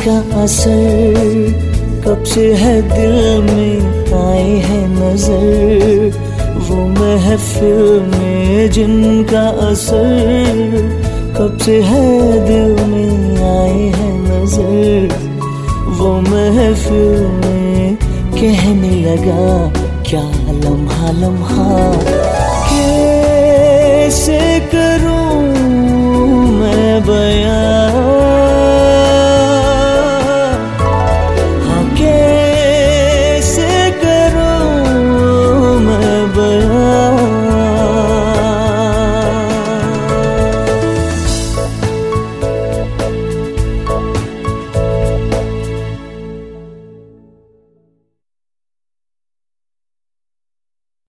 जिनका असर कब से है दिल में आए हैं नजर, वो महफिल में जिनका असर कब से है दिल में आए हैं नजर, वो महफिल में कहने लगा क्या लम्हा लम्हा कैसे करूं मैं बयां,